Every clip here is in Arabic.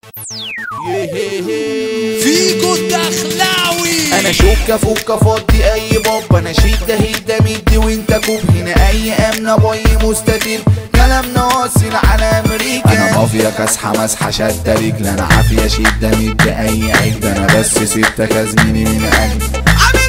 فيكو الدخلاوي. انا شوكة فوكة فضي اي باب، انا شدة هدة مدي وانت كوب. هنا اي امنة باي مستتيل، كلامنا واصل على امريكا. انا مافيا كاسحة مسحة شدة رجل، انا عافية شدة مدي اي عجل. انا بس ستة كازميني من اجل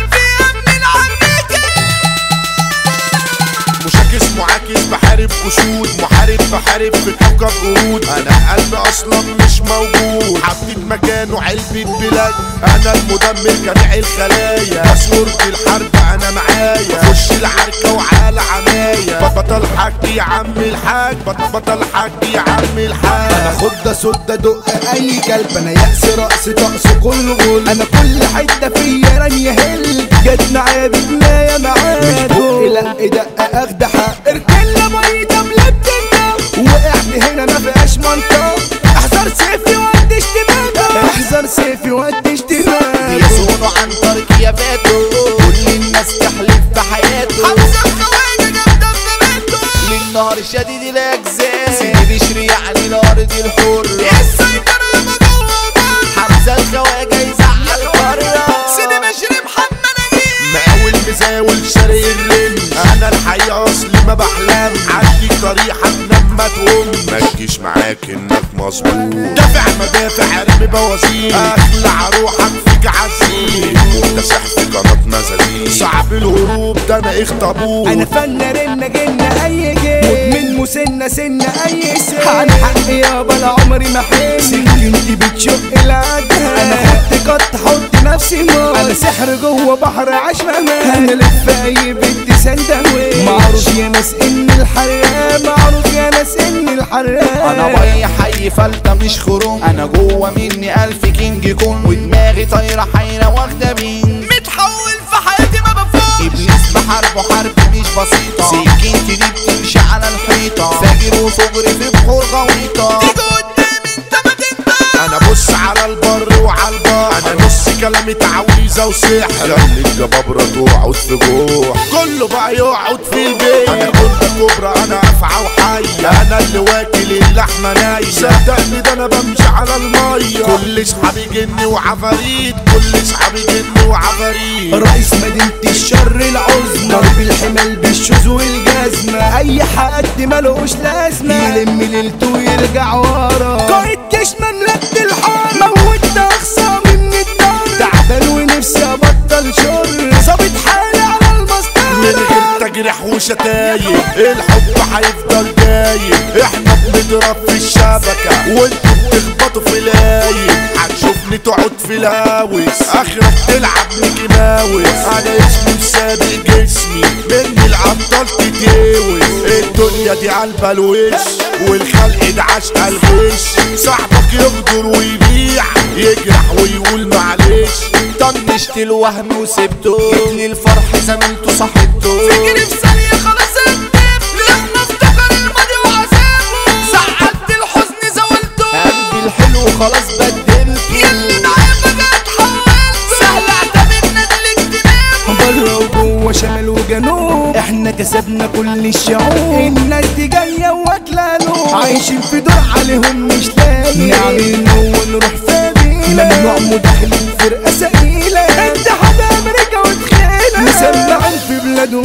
مشاكس معاكس بحارب اسود، محارب بحارب في كوكب قرود. انا قلبي اصلا مش موجود، حطيت مكانه علبة بلاد. انا المدمر جميع الخلايا، باسورد الحرب انا معايا. خش العركة وعلى عناية، بطل حاج يا عم الحاج، بطل حاج يا عم الحاج. انا خدة سدة دق اي كلب، انا يأس رأس طقس كل غول. انا كل حتة فيا رانية هل، جت معايا بجناية معاك. مش بقي لا دقة اخد حق، اركلنا ميتة ملبتنا. وقعت هنا ما فيهاش منطقة، احذر سيفي وقت اشتباكة، احذر سيفي وقت اشتباكة. يصونوا عن طريق يا باتو، كل الناس تحلف بحياته. حمزة الخواجة جامدة بنباته، للنهر شديد الاجزاء. سيدي بشري يعني الارض الحر، السيطرة ياما جوه وبره. حمزة الخواجة يزعل بره. سيدي بشري محمد نجيب، مقاول مزاول شاري الرن. انا الحقيقة اصلي ما بحلم، عندي طريقة تنام ما تقوم. ما تجيش معاك انك مظبوط، دافع مدافع ارمي بوازير. اخلع روحك فيك عزيز، مكتسح في قناة مزازير. صعب الهروب ده انا اخطبوط. انا فنة رنة جنة اي جيل، مدمن مسنة سنة اي سن. عن حق يابا لا عمري ما حن، سكنتي بتشق العجل. انا خدت قط حط نفسي نار، انا سحر جوه بحر عاش مهما. انا لف اي بنت سندوي، معروف يا ناس ان الحراق، معروف يا ناس ان الحراق. انا باي حي فلتة مش خروم، انا جوه مني 1000 كينج كون. ودماغي طايرة حيرة واخدة بين، متحول في حياتي ما بفوقش. ابليس بحاربه حرب مش بسيطة. سكينتي دي بتمشي على الحيطة، فاجر وفجر في بحور غويطة. تيجي قدامي انت ما تنطق. انا بص على البر وعلى البحر، انا نص كلامي تعويذة وسحر. خلي الجبابرة تقعد في جوع، كله بقى يقعد في البيت. انا كنت كبرى انا افعى وحية، انا اللي واكل اللحمة ناية. صدقني ده انا بمشي على المية، كل اصحابي جن وعفاريت، كل اصحابي جن وعفاريت. رئيس مدينة الشر العظمى، ضرب الحمل بالشوز والجزمة. اي حد ملوش لازمة، يلم ليلته ويرجع ورا. قائد جيش مملكة الحرب، موت اخصامي من الدار. تعبان ونفسي ابطل شر، ظابط حالي على المسطرة. من غير تجريح وشتايم الحب هيفضل دايم. احنا بنضرب في الشبكة وانتوا بتخبطوا في لايم. هتشوفني تقعد في الهاوس، اخرك تلعب ميكي ماوس. انا اسمي مسابق جسمي، مني الابطال تتهوس. الدنيا دي عالبة الوش، والخلق ده عشق الغش. صاحبك يغدر ويبيع، يجرح ويقول معلش. طنشت الوهم وسبته، جبت الفرح زميلته صاحبته. فكري في ثانية خلاص اندم، لما افتكر الماضي وعذابه. زعلت الحزن زولته، قلبي الحلو خلاص بدلته. ياللي معايا فجأة اتحولت، سهل اعتبر ندل اجتنابه. بره وجوه شمال وجنوب، احنا كسبنا كل الشعوب. الناس دي جايه واكله نور، عايشين في دور عليهم مش لاقي. نعمل ونروح فابي، ممنوع مداخلين فرقه ثقيله. اتحاد امريكا وتخيله، مسمعين في بلاد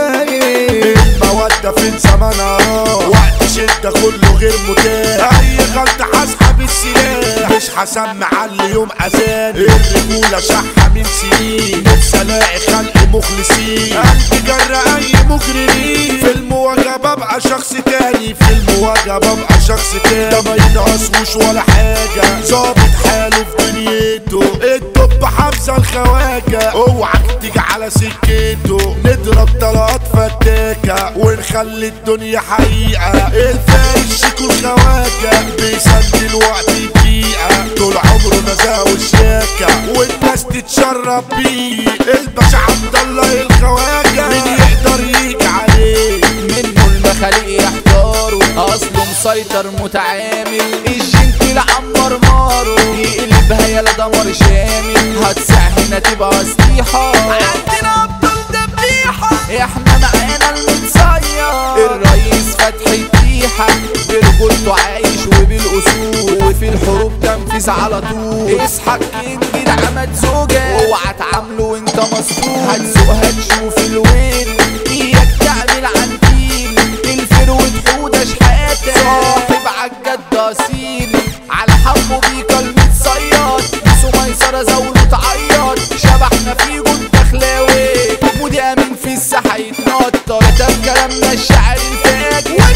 وزايد. المودة فين زمانها، وقت شدة كله غير متاح. اي غلطة هسحب السلاح، مش هسمع على يوم اذان. الرجولة شحة من سنين، نفسي الاقي خلق مخلصين. قلبي جرى اي مجرمين، في المواجهة ببقى شخص تاني، في المواجهة ببقى شخص تاني. ده ما ينقصوش ولا حاجة، ظابط حاله في دنيته. الدب حمزة الخواجة، اوعك تيجي على سكته. نضرب طلقات فتاكة ونخلي الدنيا حقيقة. الفارس شيكو الخواجة، بيسند الوقت دقيقة. طول عمره نزاهة وشياكة، والناس تتشرب بيه. الباشا عبد الله الخواجة، مين يقدر يجي عليه؟ منه المخاليق يحتاروا، اصله مسيطر متعامل. الجنتل عمر مارو، يقلبها يلا دمر شامل. هتسع هنا تبقى سطيحة، عندنا ابطال دبيحة. احنا معانا المتصير، الرئيس فتحي التيحة. برجولته عايش وبالاصول، في الحروب تنفيذ على طول. اصحى الكينج ده عمد زوجة اوعى تعامله وانت مسطول. هتسوق هتشوف الويل اياك تعمل عنتيل. الفروة حودة شحاتة صاحب عالجد اصيل. على حمو بيكلمة صياد سو ميسرة زاوله تعيط. شبحنا في جود دخلاوي مودي امين في الساحة يتنطط. كتب كلامنا الشعر الفاجر